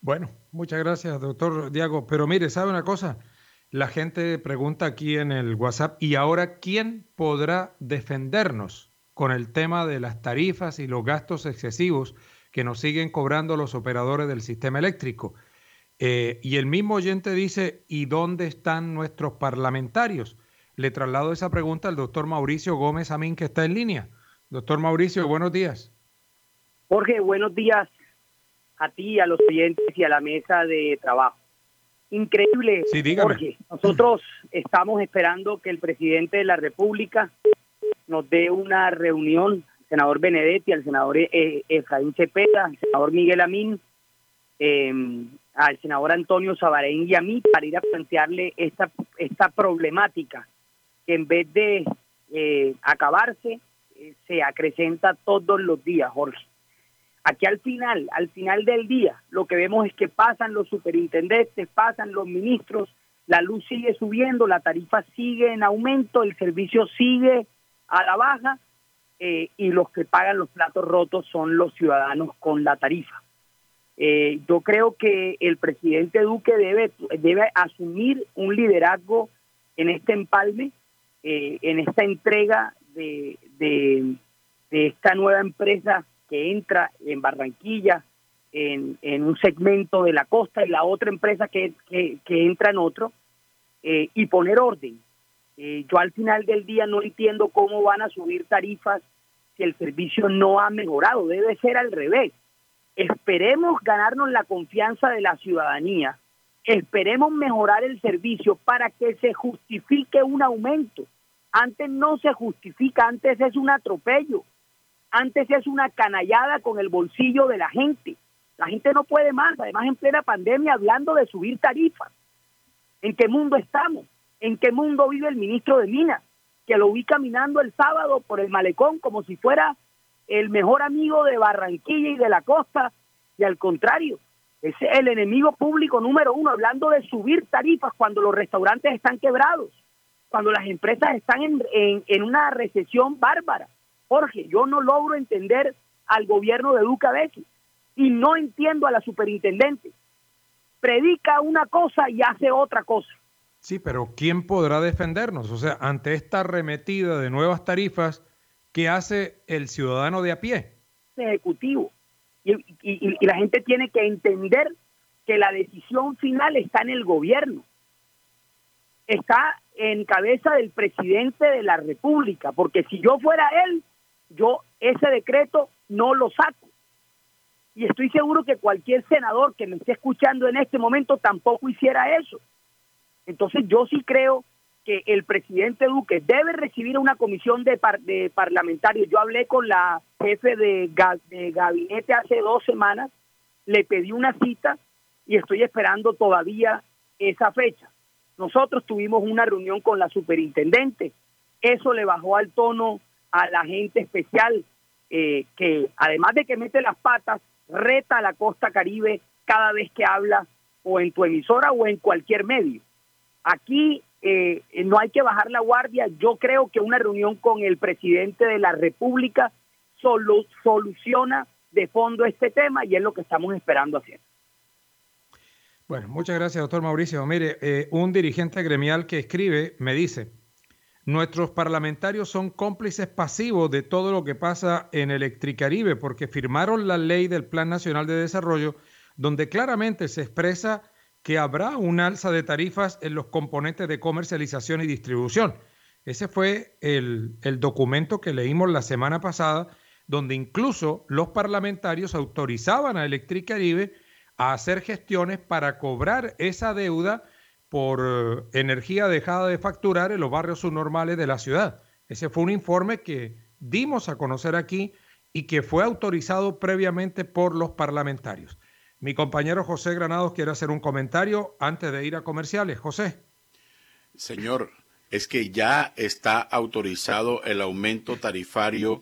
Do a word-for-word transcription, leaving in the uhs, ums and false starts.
Bueno, muchas gracias, doctor Diago. Pero mire, ¿sabe una cosa? La gente pregunta aquí en el WhatsApp, ¿y ahora quién podrá defendernos con el tema de las tarifas y los gastos excesivos que nos siguen cobrando los operadores del sistema eléctrico? Eh, y el mismo oyente dice, ¿y dónde están nuestros parlamentarios? Le traslado esa pregunta al doctor Mauricio Gómez Amín, que está en línea. Doctor Mauricio, buenos días. Jorge, buenos días a ti, a los oyentes y a la mesa de trabajo. Increíble, Sí, dígame. Jorge. Nosotros estamos esperando que el presidente de la República nos dé una reunión, el senador Benedetti, al senador eh, Efraín Cepeda, al senador Miguel Amín, eh, al senador Antonio Sabarén y a mí para ir a plantearle esta, esta problemática que en vez de eh, acabarse, eh, se acrecenta todos los días, Jorge. Aquí al final, al final del día, lo que vemos es que pasan los superintendentes, pasan los ministros, la luz sigue subiendo, la tarifa sigue en aumento, el servicio sigue a la baja eh, y los que pagan los platos rotos son los ciudadanos con la tarifa. Eh, yo creo que el presidente Duque debe, debe asumir un liderazgo en este empalme, eh, en esta entrega de, de, de esta nueva empresa que entra en Barranquilla, en, en un segmento de la costa, y la otra empresa que, que, que entra en otro, eh, y poner orden. Eh, yo al final del día no entiendo cómo van a subir tarifas si el servicio no ha mejorado. Debe ser al revés. Esperemos ganarnos la confianza de la ciudadanía, esperemos mejorar el servicio para que se justifique un aumento. Antes no se justifica, antes es un atropello. Antes es una canallada con el bolsillo de la gente. La gente no puede más, además en plena pandemia hablando de subir tarifas. ¿En qué mundo estamos? ¿En qué mundo vive el ministro de Minas? Que lo vi caminando el sábado por el malecón como si fuera el mejor amigo de Barranquilla y de la costa, y al contrario, es el enemigo público número uno, hablando de subir tarifas cuando los restaurantes están quebrados, cuando las empresas están en, en, en una recesión bárbara. Jorge, yo no logro entender al gobierno de Duque a veces y no entiendo a la superintendente. Predica una cosa y hace otra cosa. Sí, pero ¿quién podrá defendernos? O sea, ante esta arremetida de nuevas tarifas, ¿qué hace el ciudadano de a pie? Ejecutivo. Y, y, y la gente tiene que entender que la decisión final está en el gobierno. Está en cabeza del presidente de la República, porque si yo fuera él, yo ese decreto no lo saco. Y estoy seguro que cualquier senador que me esté escuchando en este momento tampoco hiciera eso. Entonces yo sí creo que el presidente Duque debe recibir una comisión de, par, de parlamentarios. Yo hablé con la jefe de, de gabinete hace dos semanas, le pedí una cita y estoy esperando todavía esa fecha. Nosotros tuvimos una reunión con la superintendente, eso le bajó al tono a la gente especial, eh, que además de que mete las patas, reta a la costa Caribe cada vez que habla o en tu emisora o en cualquier medio. Aquí eh, no hay que bajar la guardia. Yo creo que una reunión con el presidente de la República solo soluciona de fondo este tema y es lo que estamos esperando hacer. Bueno, muchas gracias, doctor Mauricio. Mire, eh, un dirigente gremial que escribe me dice: nuestros parlamentarios son cómplices pasivos de todo lo que pasa en Electricaribe porque firmaron la ley del Plan Nacional de Desarrollo donde claramente se expresa que habrá un alza de tarifas en los componentes de comercialización y distribución. Ese fue el, el documento que leímos la semana pasada, donde incluso los parlamentarios autorizaban a Electricaribe a hacer gestiones para cobrar esa deuda por uh, energía dejada de facturar en los barrios subnormales de la ciudad. Ese fue un informe que dimos a conocer aquí y que fue autorizado previamente por los parlamentarios. Mi compañero José Granados quiere hacer un comentario antes de ir a comerciales. José. Señor, es que ya está autorizado el aumento tarifario